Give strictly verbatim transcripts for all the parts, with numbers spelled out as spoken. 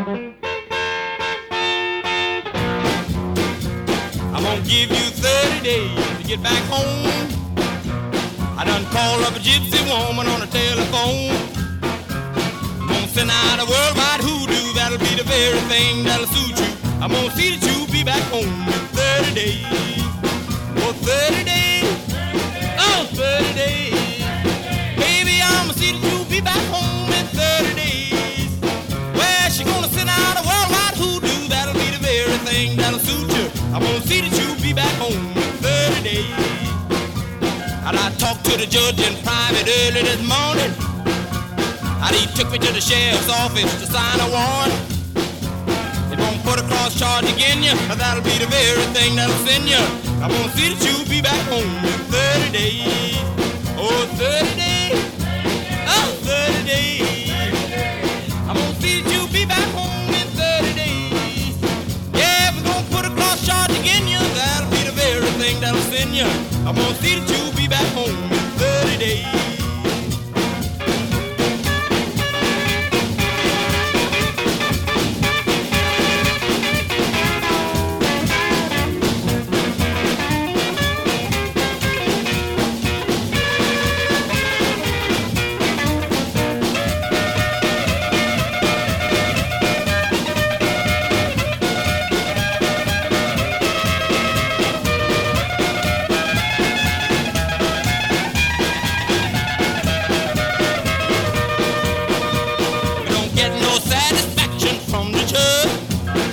I'm gonna give you thirty days to get back home. I done called up a gypsy woman on the telephone. I'm gonna send out a worldwide hoodoo. That'll be the very thing that'll suit you. I'm gonna see that you be back home in thirty days. Oh, thirty days. Oh, thirty days. Baby, I'm gonna see that you be back home in thirty days. Well, she gonna send out a worldwide hoodoo. That'll be the very thing that'll suit you. I'm gonna see that you be back home in thirty days. And I talked to the judge in private early this morning. And he took me to the sheriff's office to sign a warrant. They won't put a cross charge against you, but that'll be the very thing that'll send you. I'm gonna see that you be back home in thirty days. Oh, thirty days. Oh, thirty days. I'm gonna see that you be back home in thirty days. Yeah, if we're gonna put a cross charge against you, that'll be the very thing that'll send you. I'm gonna see that you be back home in thirty days.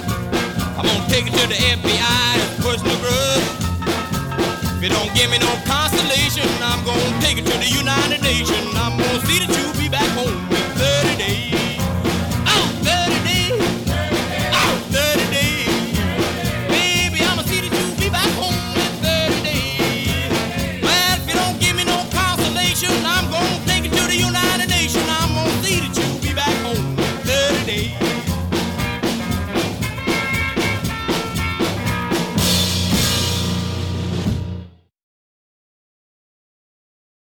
Take it to the F B I, personal grudge. If you don't give me no